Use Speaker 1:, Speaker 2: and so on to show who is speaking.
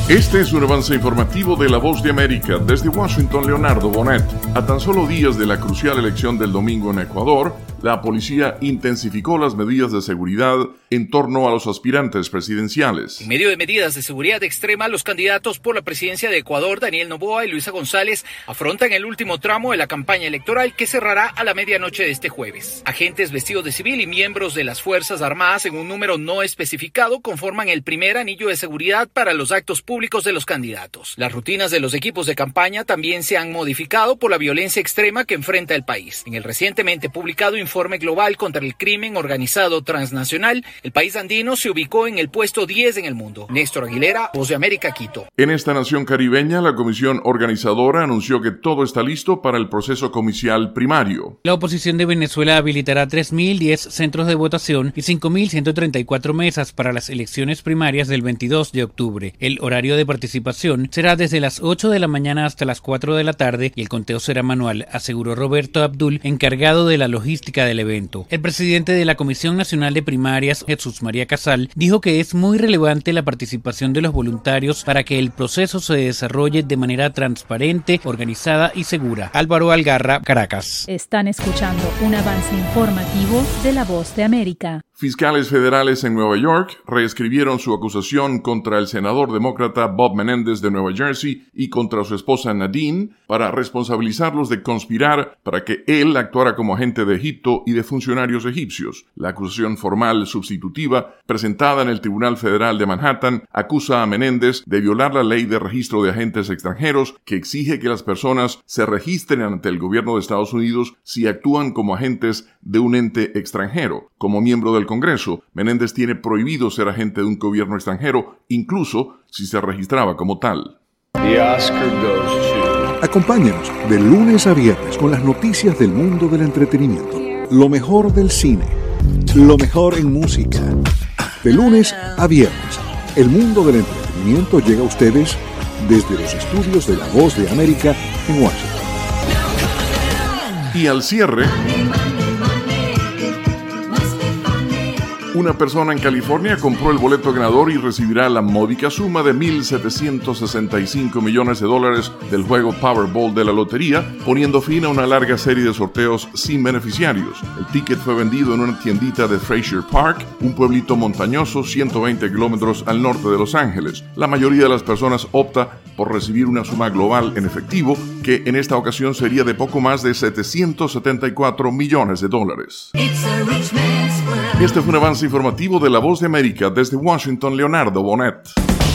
Speaker 1: Este es un avance informativo de La Voz de América. Desde Washington, Leonardo Bonet. A tan solo días de la crucial elección del domingo en Ecuador, la policía intensificó las medidas de seguridad en torno a los aspirantes presidenciales.
Speaker 2: En medio de medidas de seguridad extrema, los candidatos por la presidencia de Ecuador, Daniel Noboa y Luisa González, afrontan el último tramo de la campaña electoral que cerrará a la medianoche de este jueves. Agentes vestidos de civil y miembros de las Fuerzas Armadas en un número no especificado conforman el primer anillo de seguridad para los actos públicos de los candidatos. Las rutinas de los equipos de campaña también se han modificado por la violencia extrema que enfrenta el país. En el recientemente publicado Informe Global contra el Crimen Organizado Transnacional, el país andino se ubicó en el puesto 10 en el mundo. Néstor Aguilera, Voz de América, Quito.
Speaker 1: En esta nación caribeña, la comisión organizadora anunció que todo está listo para el proceso comicial primario.
Speaker 3: La oposición de Venezuela habilitará 3.010 centros de votación y 5.134 mesas para las elecciones primarias del 22 de octubre. El horario de participación será desde las 8 de la mañana hasta las 4 de la tarde y el conteo será manual, aseguró Roberto Abdul, encargado de la logística del evento. El presidente de la Comisión Nacional de Primarias, Jesús María Casal, dijo que es muy relevante la participación de los voluntarios para que el proceso se desarrolle de manera transparente, organizada y segura. Álvaro Algarra, Caracas.
Speaker 4: Están escuchando un avance informativo de La Voz de América.
Speaker 1: Fiscales federales en Nueva York reescribieron su acusación contra el senador demócrata Bob Menéndez de Nueva Jersey y contra su esposa Nadine para responsabilizarlos de conspirar para que él actuara como agente de Egipto y de funcionarios egipcios. La acusación formal sustitutiva presentada en el Tribunal Federal de Manhattan acusa a Menéndez de violar la ley de registro de agentes extranjeros que exige que las personas se registren ante el gobierno de Estados Unidos si actúan como agentes de un ente extranjero. Como miembro del Congreso, Menéndez tiene prohibido ser agente de un gobierno extranjero, incluso si se registraba como tal.
Speaker 5: Acompáñanos de lunes a viernes con las noticias del mundo del entretenimiento. Lo mejor del cine, lo mejor en música. De lunes a viernes, el mundo del entretenimiento llega a ustedes desde los estudios de La Voz de América en Washington.
Speaker 1: Y al cierre, una persona en California compró el boleto ganador y recibirá la módica suma de $1,765 millones del juego Powerball de la lotería, poniendo fin a una larga serie de sorteos sin beneficiarios. El ticket fue vendido en una tiendita de Frazier Park, un pueblito montañoso 120 kilómetros al norte de Los Ángeles. La mayoría de las personas opta por recibir una suma global en efectivo, que en esta ocasión sería de poco más de $774 millones. Este fue un avance informativo de La Voz de América. Desde Washington, Leonardo Bonet.